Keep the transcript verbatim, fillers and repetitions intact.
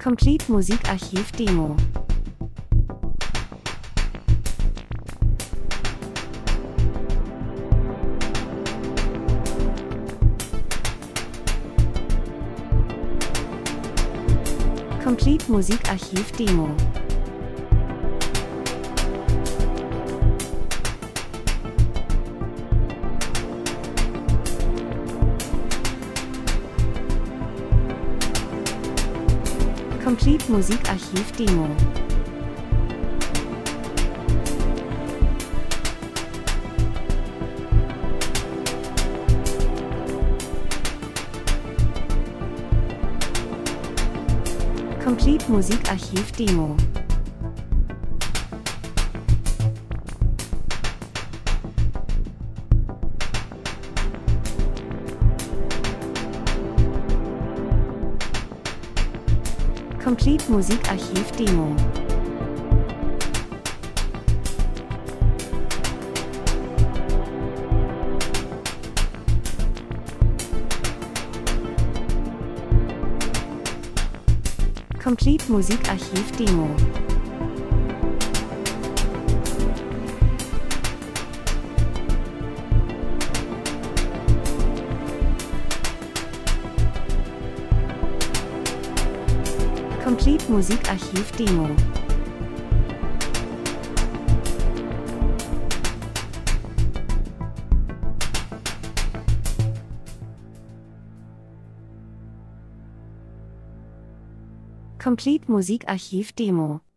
Complete Musikarchiv Demo. Complete Musikarchiv Demo. Complete Musikarchiv Demo. Complete Musikarchiv Demo. Complete Musikarchiv Demo. Complete Musikarchiv Demo. Complete Musikarchiv Demo. Complete Musikarchiv Demo.